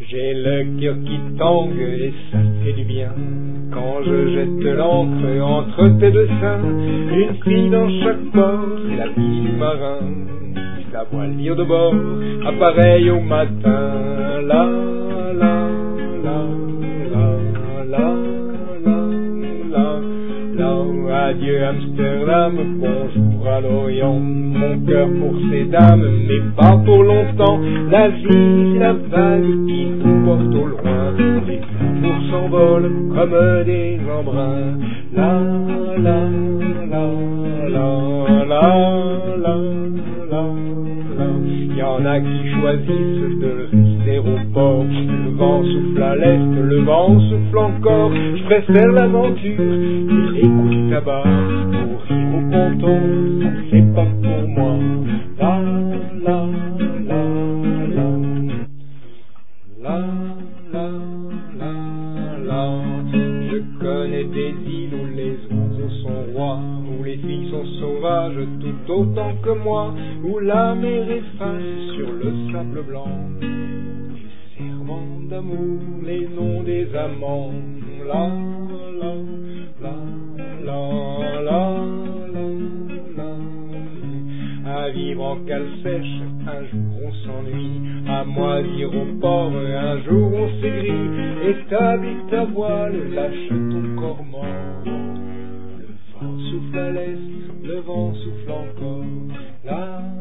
J'ai le cœur qui tangue et ça fait du bien. Quand je jette l'ancre entre tes deux seins, une fille dans chaque port, c'est la vie du marin. Sa voile vire de bord, appareil au matin. La, la, la, la, la, la, la, la. Adieu Amsterdam, bonjour à l'Orient. Mon cœur pour ces dames, mais pas pour longtemps. La vie, c'est la vague qui nous porte au loin. Les amours s'envolent comme des embruns. La, la, la, la, la, la, la. Il y en a qui choisissent de rester au port. Le vent souffle à l'est, le vent souffle encore. Je préfère l'aventure et les coups de tabac. Pour rire au ponton, ça c'est pas pour moi. La, la, la, la, la, la, la, la. Je connais des îles où les oiseaux sont rois, où les filles sont sauvages tout autant que moi, où la mer efface sur le sable blanc les serments d'amour, les noms des amants. La, la, la, la, la, la, la. À vivre en cale sèche, un jour on s'ennuie. À moisir au port, un jour on s'aigrit. Établis ta voile, lâche ton corps mort. Le vent souffle à l'est, le vent souffle encore. La,